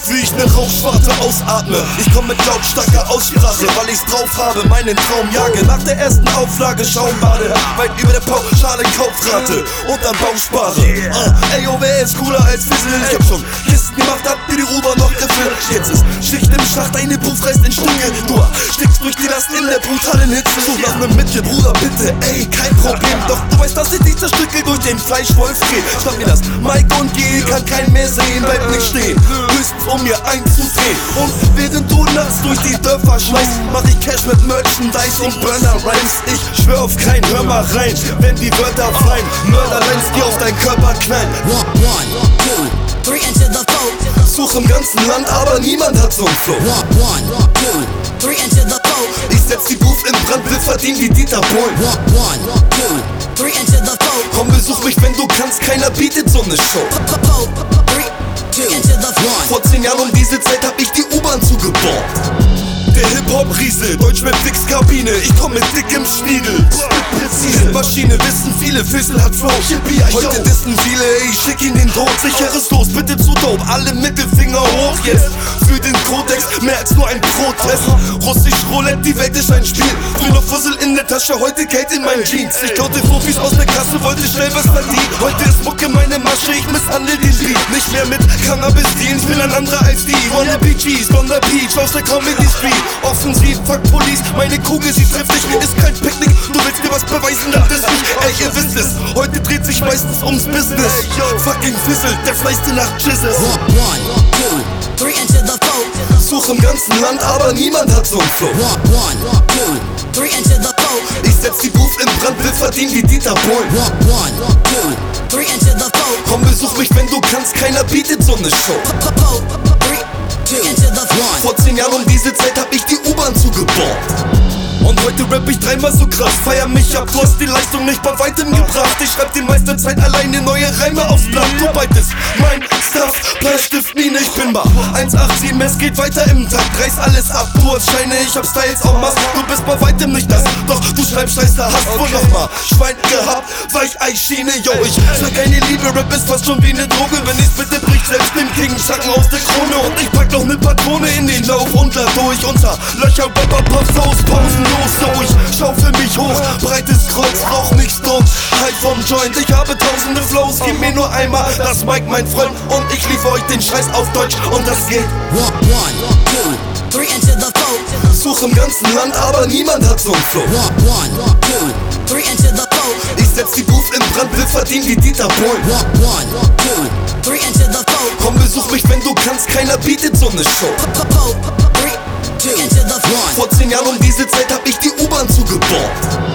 wie ich ne Rauchschwarte ausatme. Ich komm mit lautstarker Aussprache, weil ich's drauf habe, meinen Traum jage. Nach der ersten Auflage Schaumbade, weit über der pauschale Kaufrate und am Bauspare. Ey, yo, wer ist cooler als Fizzle? Ich hab schon Kisten gemacht, hab mir die Ruber noch gefüllt. Jetzt ist Schicht im Schacht, deine Puff reißt in Stücke. Du stickst durch die Last in der brutalen Hitze. Such nach nem Mittel, Bruder, bitte, ey, kein Problem. Doch du weißt, dass ich dich zerstücke durch den Fleischwolf geh. Schnapp mir das Mic und geh, kann kein mehr sehen, bleib nicht stehen. Höchstens um mir einzudrehen. Und während du nachts durch die Dörfer schmeißt, mach ich Cash mit Merchandise und Burner Rhymes. Ich schwör auf kein, hör mal rein, wenn die Wörter fallen. Mörderlines, die auf dein Körper knallen. 1, 2, 3 into the foe. Such im ganzen Land, aber niemand hat so'n Flow. 1, 2, 3 into the foe. Ich setz die Booth in Brand, will verdienen wie Dieter Bohlen. 1, 2, 3 into the foe. Komm, besuch mich, wenn du kannst, keiner bietet so ne Show. 3, 2 into the foe. Vor 10 Jahren um diese Zeit hab ich die U-Bahn zugebaut. Der Hip-Hop-Riese, Deutschrap-Fix-Kabine, ich komm mit dickem Schniedel. Präzise Maschine, wissen viele, Fizzle hat Flow. Heute dissen viele, ich schick ihn den Tod. Sicheres Los, bitte zu dope, alle Mittelfinger hoch jetzt. Für den Kodex, mehr als nur ein Protest. Russisch Roulette, die Welt ist ein Spiel. Früher noch Fussel in der Tasche, heute Geld in meinen Jeans. Ich kaute Profis aus der Kasse, wollte schnell was verdienen. Heute ist Mucke meine Masche, ich misshandle den Beat. Nicht mehr mit Cannabis dienen, ich bin ein anderer als die. Wanna be G's, Bonda Peach aus der Comedy Street. Offensiv, fuck Police, meine Kugel, sie trifft dich. Ist kein Picknick, du willst mir was beweisen, dann diss mich. Ey, ihr wisst es, heute dreht sich meistens ums Business. Fucking Fizzle, der fleißte nach Jesus. 1, 2, 3 into the foe. Such im ganzen Land, aber niemand hat so'n Flow. 1, 2, 3 into the foe. Ich setz die Booth in Brand, will verdienen wie Dieter Bohlen. 1, 2, 3 into the foe. Komm, besuch mich, wenn du kannst, keiner bietet so ne Show. 3, 2 into the foe. Vor 10 Jahren um diese Zeit hab ich die U-Bahn zugebaut. Und heute rapp ich dreimal so krass, feier mich ab, du hast die Leistung nicht bei weitem gebracht. Ich schreib die meiste Zeit alleine neue Reime aufs Blatt. Du beitest mein Stuff, Bleistift, Mine, ich bin bar 187, es geht weiter im Takt, reiß alles ab, du hast Scheine, ich hab Styles en masse. Du bist bei weitem nicht das, doch du schreibst Scheiße, hast wohl nochmal Schwein gehabt, Weichei-Schiene, yo, ich sag keine Liebe, Rap ist fast schon wie ne Droge. Wenn ich's bitte bricht, selbst den King Schatten aus der Krone. Und ich pack noch ne Patrone in den Lauf und da durch unter Löcher, Rapper, Puffs aus, Pausen. So, ich schaufel mich hoch, breites Kreuz, rauch nichts dumm, halt vom Joint. Ich habe tausende Flows, gib mir nur einmal das Mic, mein Freund, und ich liefere euch den Scheiß auf Deutsch und das geht. 1, 2, 3 into the foe. Such im ganzen Land, aber niemand hat so'n Flow. 1, 2, 3 into the foe. Ich setz die Booth in Brand, will verdienen wie Dieter Bohlen. 1, 2, 3 into the foe. Komm, besuch mich, wenn du kannst, keiner bietet so ne Show. 3, 2 into the foe. Vor 10 Jahren um diese Zeit hab ich die U-Bahn zugebaut.